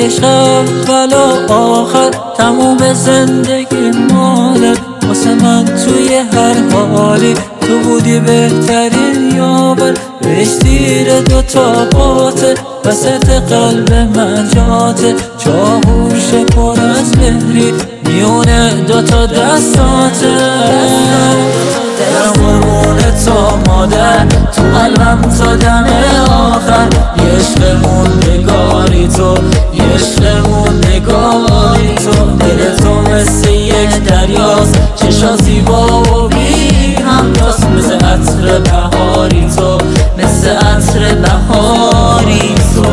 عشق اول و آخر تموم زندگی مادر. واسه من توی هر حالی تو بودی بهترین یاور. بهش زیر دوتا باته وسط قلب من جاته. چاهوش پر از مهری میونه دوتا دستاته. دلم قربونه تا مادر تو قلبم تا دم آخر. یه عشق موندگاری تو، یه عشق موندگاری تو. دل تو مثل یک دریاست، چشا زیبا و بی همتاست. مثل عطر بهاری تو، مثل عطر بهاری تو.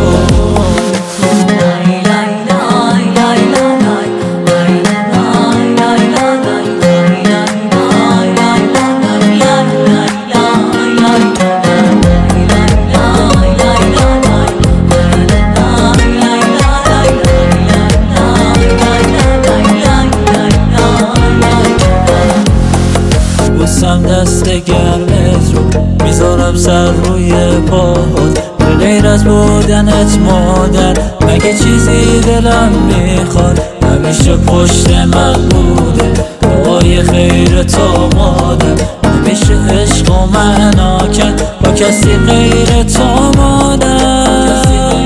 دست گرمت رو میذارم سر روی پاهات. به غیر از بودنت مادر مگه چیزی دلم میخواد. همیشه پشت من بوده دعای خیر تو مادر. همیشه عشق و معنا کرد با کسی غیر تو مادر.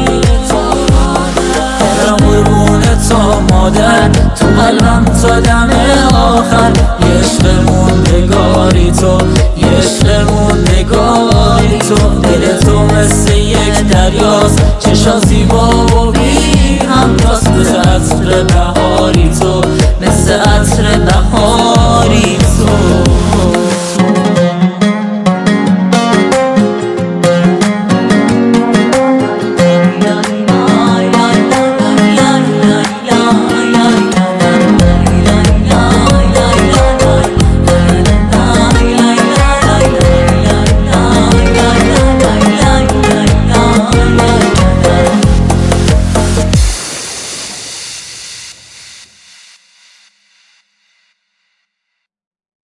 دلم قربونه تا مادر تو قلبم تا دم آخر. یه عشق موندگاری تو، یه عشق موندگاری تو. دل تو مثل یک دریاست، چشا زیبا